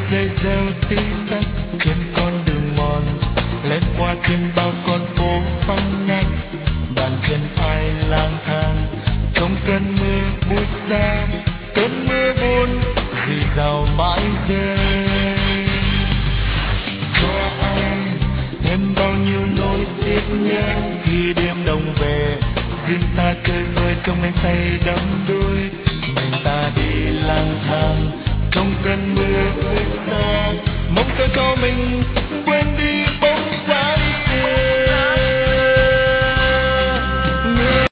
rơi rêu tí tách khiến con đường mòn lên qua thêm bao con phố vắng ngắt. Bàn chân ai lang thang trong cơn mưa buốt giá, cơn mưa buồn rì rào mãi rơi. Cho anh thêm bao nhiêu nỗi tiếc nhớ khi đêm đông về, riêng ta chơi vơi trong men say đắm đuối. Mình ta đi lang thang trong cơn mưa ướt giá, mong cho mình